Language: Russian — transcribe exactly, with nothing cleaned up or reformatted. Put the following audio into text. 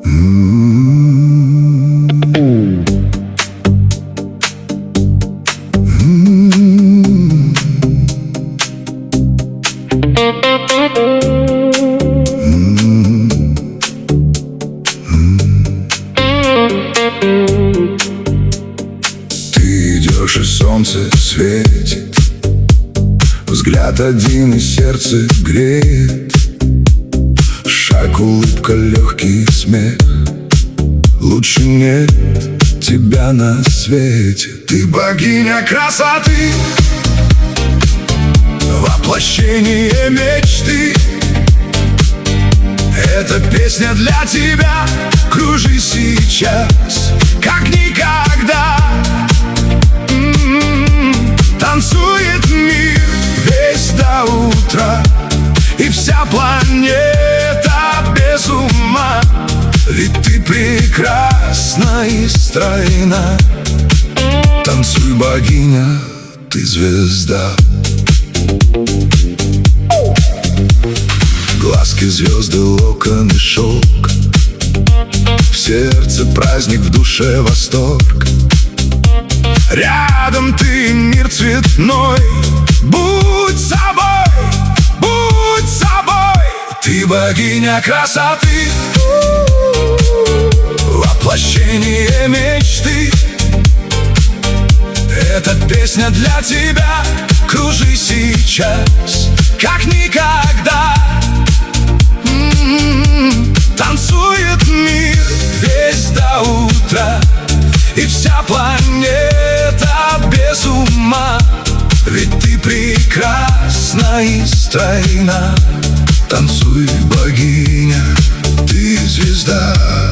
Ты идешь, и солнце светит, взгляд один, и сердце греет. Шаг, улыбка, легкий смех. Лучше нет тебя на свете. Ты богиня красоты, воплощение мечты. Эта песня для тебя. Кружи сейчас, как никогда. М-м-м. Танцует мир весь до утра, и вся планета без ума. Ведь ты прекрасна и стройна. Танцуй, богиня, ты звезда. Глазки, звезды, локоны, шелк. В сердце праздник, в душе восторг. Рядом ты, мир цветной. Будь собой, будь собой. Ты богиня красоты, воплощение мечты. Эта песня для тебя. Кружи сейчас, как никогда. М-м-м. Танцует мир весь до утра, и вся планета без ума. Ведь ты прекрасна и стройна. Танцуй, богиня, ты звезда.